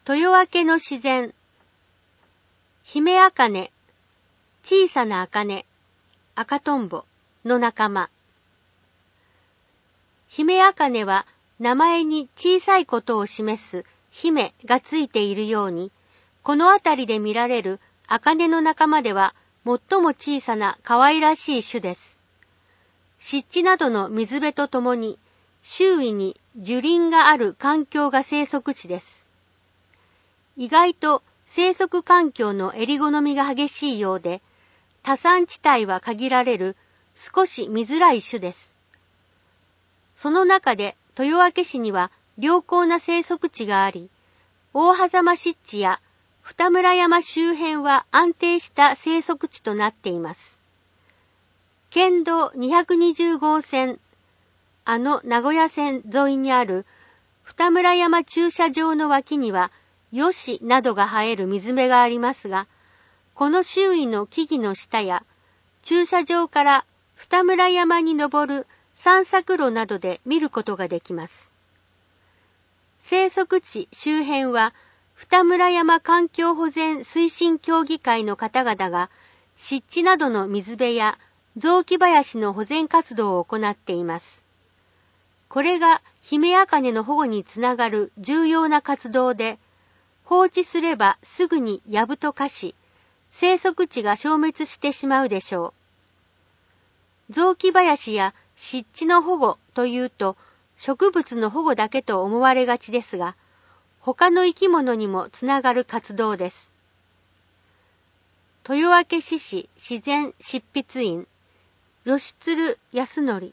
豊明の自然。姫茜、小さな茜、赤とんぼの仲間。姫茜は名前に小さいことを示す姫がついているように、この辺りで見られる茜の仲間では最も小さな可愛らしい種です。湿地などの水辺とともに周囲に樹林がある環境が生息地です。意外と生息環境の襟好みが激しいようで、多産地帯は限られる少し見づらい種です。その中で豊明市には良好な生息地があり、大狭間湿地や二村山周辺は安定した生息地となっています。県道220号線、名古屋線沿いにある二村山駐車場の脇にはヨシなどが生える水辺がありますが、この周囲の木々の下や駐車場から二村山に登る散策路などで見ることができます。生息地周辺は二村山環境保全推進協議会の方々が湿地などの水辺や雑木林の保全活動を行っています。これが姫茜の保護につながる重要な活動で、放置すればすぐに藪と化し、生息地が消滅してしまうでしょう。雑木林や湿地の保護というと植物の保護だけと思われがちですが、他の生き物にもつながる活動です。豊明市市自然執筆員、吉鶴康則。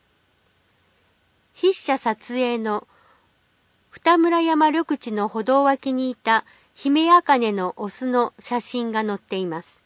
筆者撮影の二村山緑地の歩道脇にいた姫茜のオスの写真が載っています。